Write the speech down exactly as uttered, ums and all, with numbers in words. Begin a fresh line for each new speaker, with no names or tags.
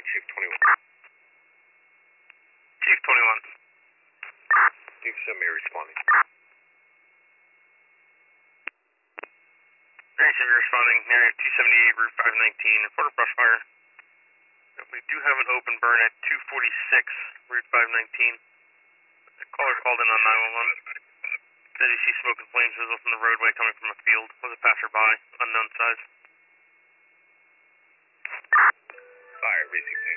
Chief twenty-one.
Chief twenty-one.
Chief Semi responding.
Area Semi responding, area two seventy-eight, Route five nineteen, report a brush fire. We do have an open burn at two forty-six, Route five nineteen. The caller called in on nine one one. Said he sees smoke and flames visible from the roadway coming from a field. Was a passerby, unknown size.
Fire, basic